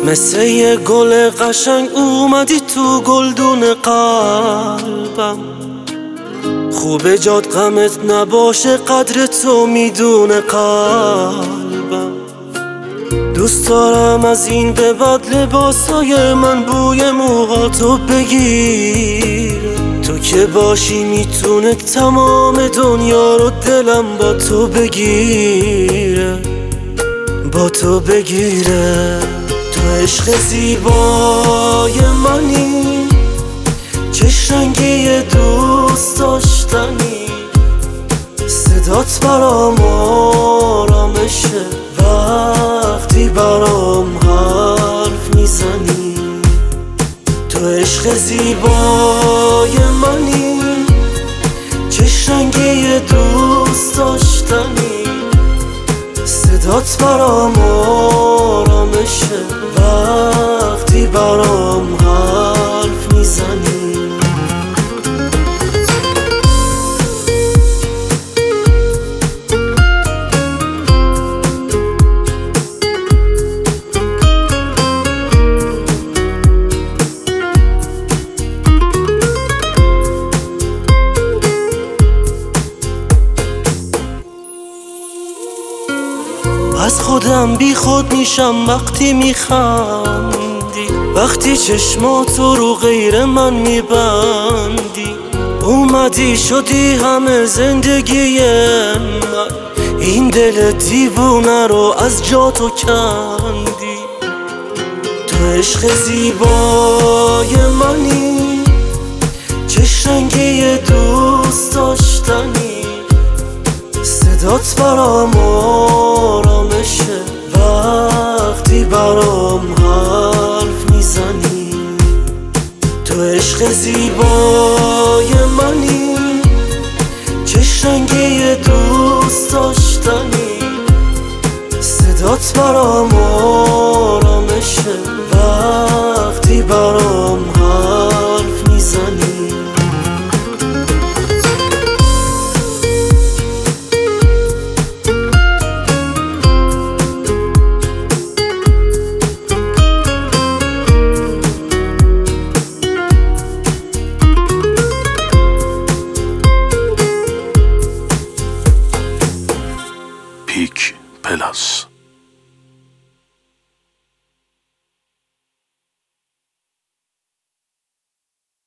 مثل یه گل قشنگ اومدی تو گلدون قلبم. خوبه جاد غمت نباشه، قدر تو میدونه قلبم. دوست دارم از این به بعد لباسای من بوی موهاتو بگیر. تو که باشی میتونه تمام دنیا رو دلم با تو بگیره، با تو بگیره. تو عشق زیبای منی، چشم رنگی دوست داشتنی. صدات برام آرامشه وقتی برام حرف میزنی. تو عشق زیبای منی، چشم رنگی دوست داشتنی. صدات برام آرامشه وقتی برام حرف میزنی. از خودم بی خود میشم وقتی میخندی، وقتی چشماتو رو غیر من میبندی. اومدی شدی همه زندگی من، این دل دیوونه رو از جا تو کندی. تو عشق زیبای منی، چشم رنگی دوست داشتنی. صدات برام آرامشه وقتی برام حرف میزنی. تو عشق زیبای منی، چشم رنگی دوست داشتنی. صدات برام